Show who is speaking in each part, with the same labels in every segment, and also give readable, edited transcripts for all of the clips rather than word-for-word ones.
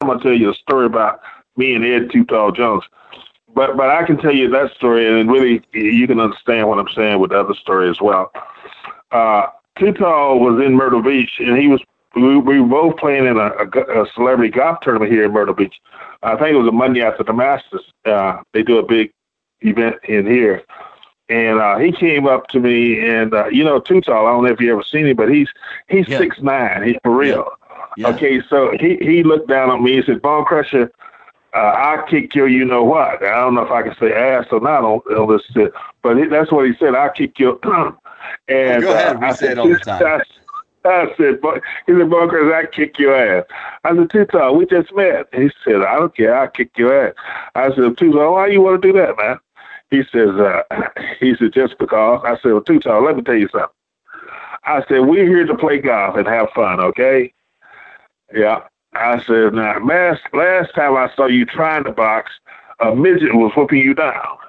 Speaker 1: I'm gonna tell you a story about me and Ed Too Tall Jones. But I can tell you that story, and really you can understand what I'm saying with the other story as well. Too Tall was in Myrtle Beach, and we were both playing in a celebrity golf tournament here in Myrtle Beach. I think it was a Monday after the Masters. They do a big event in here. And he came up to me, and Too Tall. I don't know if you ever seen him, but he's 6'9". He's for real. Yeah. Okay, so he looked down at me and said, "Bone Crusher, I'll kick your you know what." I don't know if I can say ass or not on this, but that's what he said. "I'll kick your." And
Speaker 2: go ahead. We say it all the time.
Speaker 1: I said, he said, "Bone Crusher, I kick your ass." I said, "Too Tall, we just met." He said, "I don't care. I'll kick your ass." I said, "Too Tall, why you want to do that, man?" He said, "Just because." I said, "Well, Too Tall, let me tell you something." I said, "We're here to play golf and have fun, okay?" Yeah. I said, "Now, last time I saw you trying to box, a midget was whooping you down."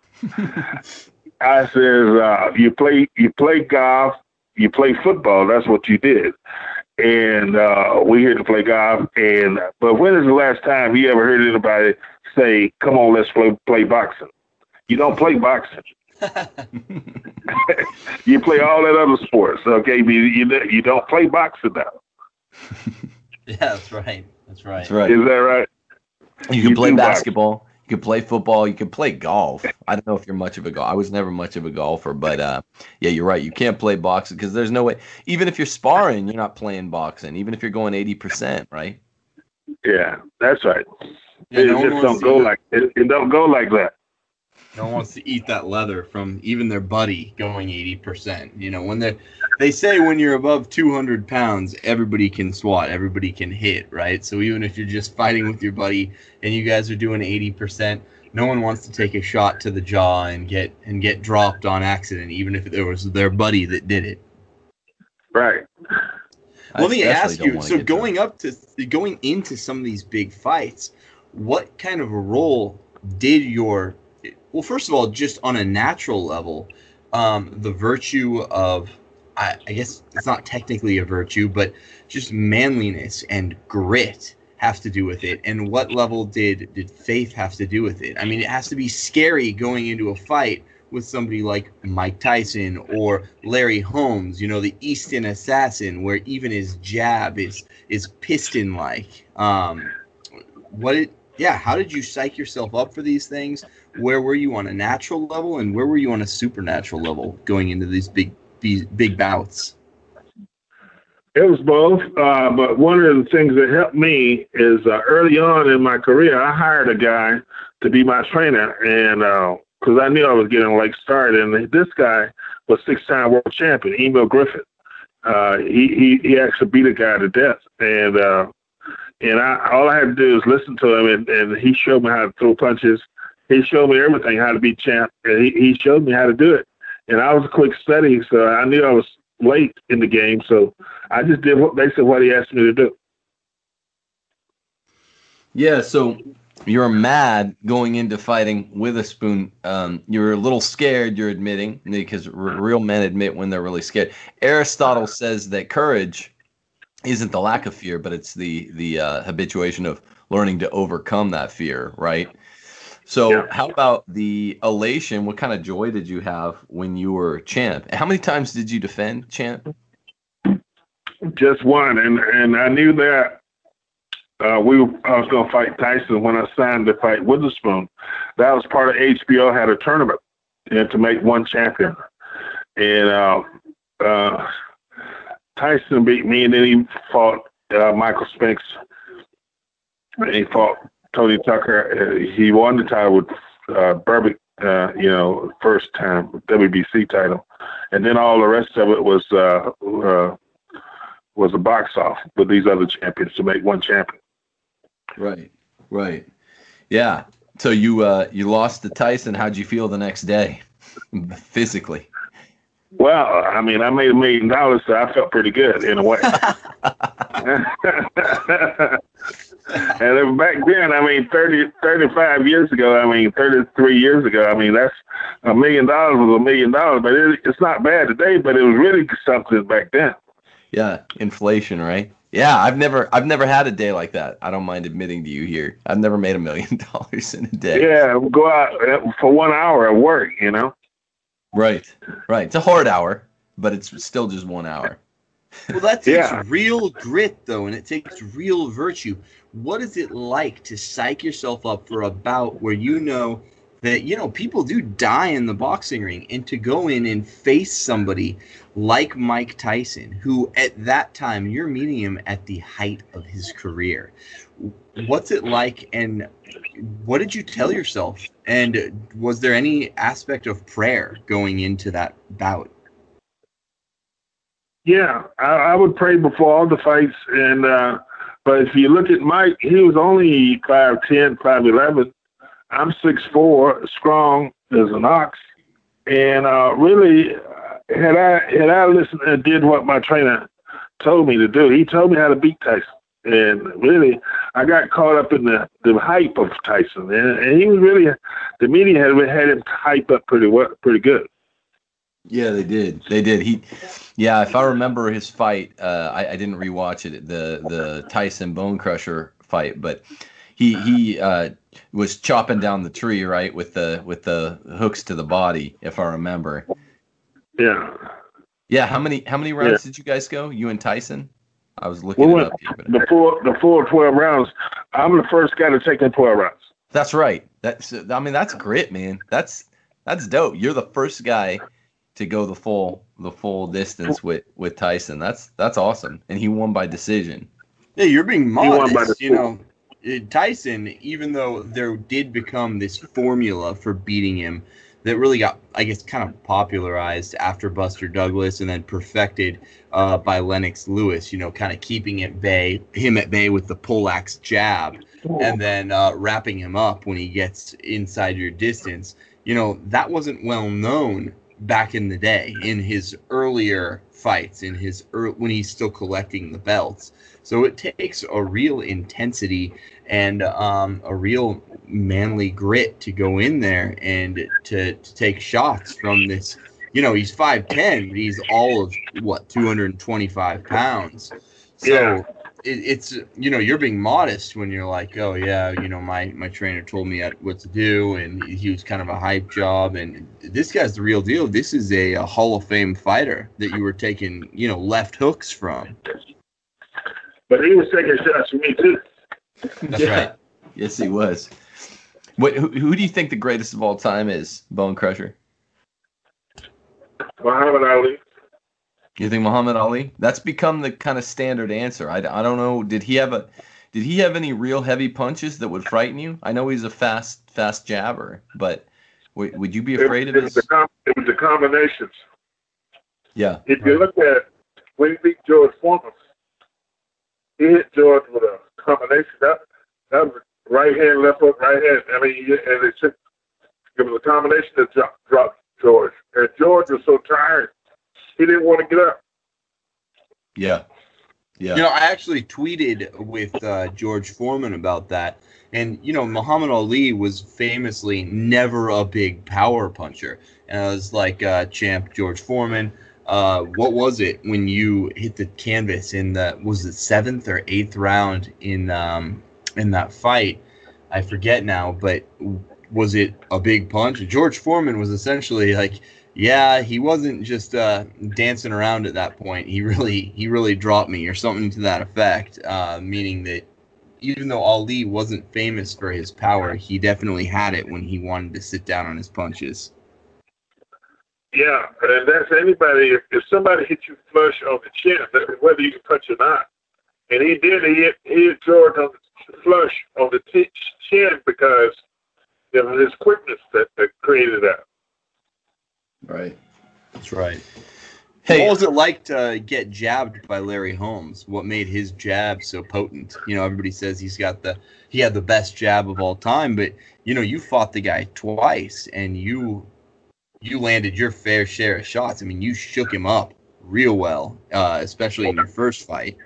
Speaker 1: I said, you play golf, you play football. That's what you did. And we're here to play golf. But when is the last time you ever heard anybody say, 'Come on, let's play boxing'? You don't play boxing. You play all that other sports, okay? You don't play boxing now.
Speaker 3: Yeah, that's right.
Speaker 1: That's right. Is that right?
Speaker 4: You can play basketball. You can play football. You can play golf. I don't know if you're much of a golfer. I was never much of a golfer, but yeah, you're right. You can't play boxing because there's no way. Even if you're sparring, you're not playing boxing. Even if you're going 80%, right?
Speaker 1: Yeah, that's right. Yeah, it just don't go like it don't go like that.
Speaker 2: No one wants to eat that leather from even their buddy going 80%. When they say when you're above 200 pounds, everybody can swat, everybody can hit, right? So even if you're just fighting with your buddy and you guys are doing 80%, no one wants to take a shot to the jaw and get dropped on accident, even if it was their buddy that did it.
Speaker 1: Right.
Speaker 2: Let me ask you, so going into some of these big fights, what kind of a role did well, first of all, just on a natural level, the virtue of, I guess it's not technically a virtue, but just manliness and grit have to do with it. And what level did faith have to do with it? I mean, it has to be scary going into a fight with somebody like Mike Tyson or Larry Holmes, the Easton Assassin, where even his jab is piston-like. How did you psych yourself up for these things? Where were you on a natural level, and where were you on a supernatural level going into these big bouts?
Speaker 1: It was both, but one of the things that helped me is early on in my career, I hired a guy to be my trainer, and because I knew I was getting a late start, and this guy was 6-time world champion, Emil Griffith. He actually beat a guy to death, and all I had to do is listen to him, and he showed me how to throw punches. He showed me everything, how to be champ, and he showed me how to do it. And I was a quick study, so I knew I was late in the game, so I just did basically what he asked me to do.
Speaker 4: Yeah, so you're mad going into fighting Witherspoon. You're a little scared, you're admitting, because real men admit when they're really scared. Aristotle says that courage isn't the lack of fear, but it's the habituation of learning to overcome that fear, right? So How about the elation? What kind of joy did you have when you were champ? How many times did you defend champ?
Speaker 1: Just one, and I knew that I was going to fight Tyson when I signed to fight Witherspoon. That was part of HBO had a tournament to make one champion, and Tyson beat me, and then he fought Michael Spinks, and he fought Tony Tucker. He won the title with Berbick, first time WBC title, and then all the rest of it was a box off with these other champions to make one champion.
Speaker 4: Right. Yeah. So you lost to Tyson. How'd you feel the next day, physically?
Speaker 1: Well, I mean, I made $1 million, so I felt pretty good in a way. And then back then, I mean, 35 years ago, 33 years ago, that's $1 million was $1 million, but it's not bad today, but it was really something back then.
Speaker 4: Yeah, inflation, right? Yeah, I've never had a day like that. I don't mind admitting to you here. I've never made $1 million in a day.
Speaker 1: Yeah, go out for 1 hour at work, you know.
Speaker 4: Right. It's a hard hour, but it's still just 1 hour.
Speaker 2: Well, that takes real grit, though, and it takes real virtue. What is it like to psych yourself up for a bout where you know that, people do die in the boxing ring, and to go in and face somebody like Mike Tyson, who at that time, you're meeting him at the height of his career. What's it like, and what did you tell yourself? And was there any aspect of prayer going into that bout?
Speaker 1: Yeah, I would pray before all the fights, and but if you look at Mike, he was only 5'10", 5'11". I'm 6'4", strong as an ox, and really, had I listened and did what my trainer told me to do, he told me how to beat Tyson, and really, I got caught up in the hype of Tyson, and he was really, the media had him hype up pretty good.
Speaker 4: Yeah, they did. If I remember his fight, I didn't rewatch it, the Tyson Bone Crusher fight, but he was chopping down the tree, right, with the hooks to the body, if I remember.
Speaker 1: Yeah.
Speaker 4: Yeah. How many rounds did you guys go? You and Tyson? I was looking it up here.
Speaker 1: The full 12 rounds. I'm the first guy to take the 12 rounds.
Speaker 4: That's right. That's grit, man. That's dope. You're the first guy to go the full distance with Tyson. That's awesome. And he won by decision.
Speaker 2: Yeah, you're being modest. Tyson, even though there did become this formula for beating him that really got, I guess, kind of popularized after Buster Douglas and then perfected by Lennox Lewis, kind of keeping him at bay with the poleaxe jab and then wrapping him up when he gets inside your distance. That wasn't well known back in the day, in his earlier fights, when he's still collecting the belts. So it takes a real intensity and a real manly grit to go in there and to take shots from this. He's 5'10", but he's all of 225 pounds. So it's you're being modest when you're like, oh yeah, my trainer told me what to do, and he was kind of a hype job, and this guy's the real deal. This is a Hall of Fame fighter that you were taking left hooks from.
Speaker 1: But he was taking shots from me too.
Speaker 2: That's right.
Speaker 4: Yes, he was. Who do you think the greatest of all time is, Bone Crusher?
Speaker 1: Muhammad Ali.
Speaker 4: You think Muhammad Ali? That's become the kind of standard answer. I don't know. Did he have any real heavy punches that would frighten you? I know he's a fast jabber, but would you be afraid of his?
Speaker 1: It was the combinations.
Speaker 4: Yeah.
Speaker 1: If you look at when he beat George Foreman, he hit George with a combination. That was right hand, left hook, right hand. It was a combination that dropped George. And George was so tired, he didn't want to get up.
Speaker 4: Yeah.
Speaker 2: I actually tweeted with George Foreman about that. And, Muhammad Ali was famously never a big power puncher. And I was like, champ George Foreman, what was it when you hit the canvas was it 7th or 8th round in that fight? I forget now, but was it a big punch? George Foreman was essentially like, yeah, he wasn't just dancing around at that point. He really dropped me, or something to that effect, meaning that even though Ali wasn't famous for his power, he definitely had it when he wanted to sit down on his punches.
Speaker 1: Yeah, and that's anybody. If somebody hits you flush on the chin, whether you can punch or not, and he did, he hit George on the flush on the chin because of his quickness that created that.
Speaker 4: Right.
Speaker 2: That's right.
Speaker 4: Hey,
Speaker 2: what was it like to get jabbed by Larry Holmes? What made his jab so potent? Everybody says he had the best jab of all time, but you fought the guy twice, and you landed your fair share of shots. I mean, you shook him up real well, especially in your first fight.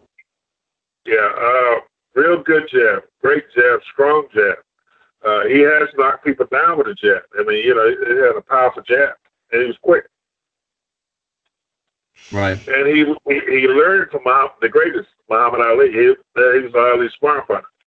Speaker 1: Yeah, real good jab, great jab, strong jab. He has knocked people down with a jab. I mean, he had a powerful jab, and he was quick.
Speaker 2: Right.
Speaker 1: And he learned from the greatest, Muhammad Ali. He was Ali's sparring partner.